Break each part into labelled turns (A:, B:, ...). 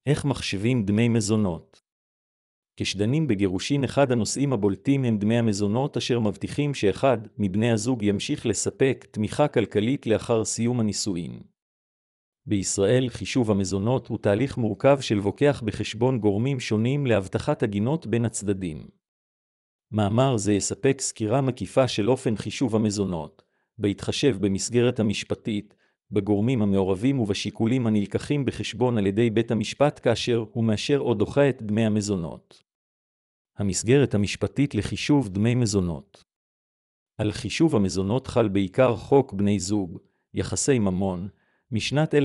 A: איך מחשבים דמי מזונות? כשדנים בגירושין, אחד הנושאים הבולטים הם דמי המזונות, אשר מבטיחים שאחד מבני הזוג ימשיך לספק תמיכה כלכלית לאחר סיום הנישואין. בישראל חישוב המזונות הוא תהליך מורכב שלוקח בחשבון גורמים שונים להבטחת הגינות בין הצדדים. מאמר זה יספק סקירה מקיפה של אופן חישוב המזונות, בהתחשב במסגרת המשפטית, בגורמים המעורבים ובשיקולים הנלקחים בחשבון על ידי בית המשפט כאשר הוא מאשר או דוחה את דמי המזונות. המסגרת המשפטית לחישוב דמי מזונות. על חישוב המזונות חל בעיקר חוק בני זוג, יחסי ממון, משנת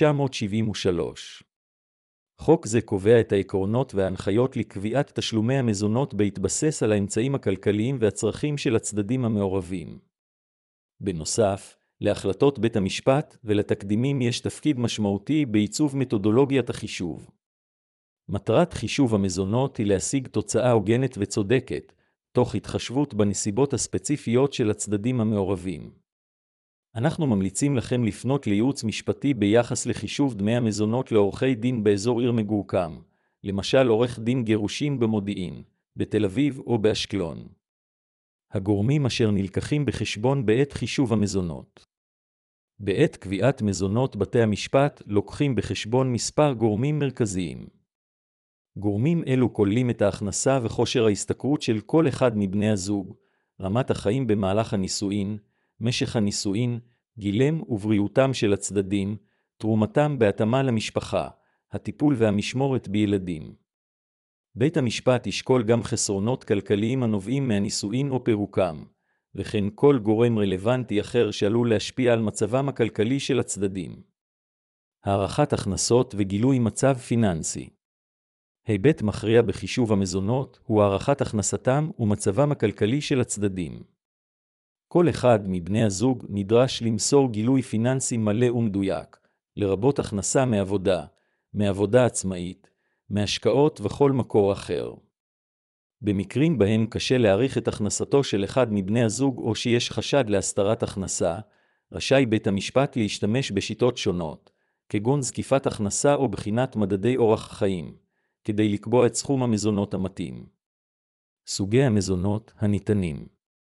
A: 1973. חוק זה קובע את העקרונות וההנחיות לקביעת תשלומי המזונות בהתבסס על האמצעים הכלכליים והצרכים של הצדדים המעורבים. בנוסף, להחלטות בית המשפט ולתקדימים יש תפקיד משמעותי בעיצוב מתודולוגיית החישוב. מטרת חישוב המזונות היא להשיג תוצאה הוגנת וצודקת, תוך התחשבות בנסיבות הספציפיות של הצדדים המעורבים. אנחנו ממליצים לכם לפנות לייעוץ משפטי ביחס לחישוב דמי המזונות לעורכי דין באזור עיר מגורכם, למשל עורך דין גירושין במודיעין, בתל אביב או באשקלון. הגורמים אשר נלקחים בחשבון בעת חישוב המזונות. בעת קביעת מזונות בתי המשפט לוקחים בחשבון מספר גורמים מרכזיים. גורמים אלו כוללים את ההכנסה וכושר ההשתכרות של כל אחד מבני הזוג, רמת החיים במהלך הנישואין, משך הנישואין, גילם ובריאותם של הצדדים, תרומתם בהתאמה למשפחה, הטיפול והמשמורת בילדים. בית המשפט ישקול גם חסרונות כלכליים הנובעים מהנישואין או פירוקם, וכן כל גורם רלוונטי אחר שעלול להשפיע על מצבם הכלכלי של הצדדים. הערכת הכנסות וגילוי מצב פיננסי. היבט מכריע בחישוב המזונות הוא הערכת הכנסתם ומצבם הכלכלי של הצדדים. כל אחד מבני הזוג נדרש למסור גילוי פיננסי מלא ומדויק, לרבות הכנסה מעבודה עצמאית, מהשקעות וכל מקור אחר. במקרים בהם קשה להעריך את הכנסתו של אחד מבני הזוג או שיש חשד להסתרת הכנסה, רשאי בית המשפט להשתמש בשיטות שונות, כגון זקיפת הכנסה או בחינת מדדי אורח חיים, כדי לקבוע את סכום המזונות המתאים. סוגי המזונות הניתנים.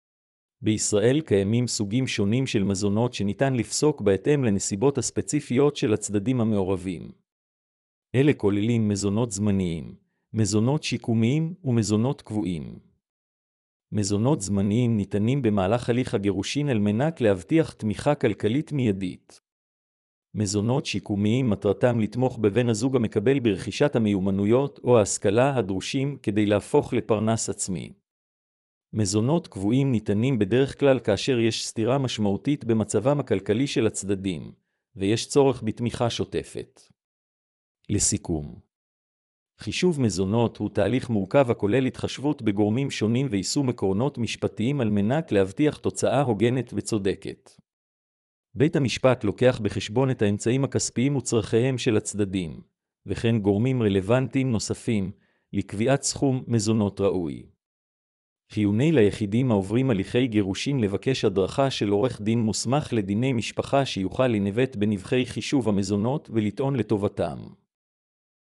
A: בישראל קיימים סוגים שונים של מזונות שניתן לפסוק בהתאם לנסיבות הספציפיות של הצדדים המעורבים. אלה כוללים מזונות זמניים, מזונות שיקומיים ומזונות קבועים. מזונות זמניים ניתנים במהלך הליך הגירושין על מנת להבטיח תמיכה כלכלית מיידית. מזונות שיקומיים מטרתם לתמוך בבן הזוג המקבל ברכישת המיומנויות או ההשכלה הדרושים כדי להפוך לפרנס עצמי. מזונות קבועים ניתנים בדרך כלל כאשר יש סתירה משמעותית במצבם הכלכלי של הצדדים, ויש צורך בתמיכה שוטפת. לסיכום, חישוב מזונות הוא תהליך מורכב הכולל התחשבות בגורמים שונים ויישום עקרונות משפטיים על מנת להבטיח תוצאה הוגנת וצודקת. בית המשפט לוקח בחשבון את האמצעים הכספיים וצרכיהם של הצדדים, וכן גורמים רלוונטיים נוספים לקביעת סכום מזונות ראוי. חיוני ליחידים העוברים הליכי גירושין לבקש הדרכה של עורך דין מוסמך לדיני משפחה שיוכל לנווט בנבחי חישוב המזונות ולטעון לטובתם.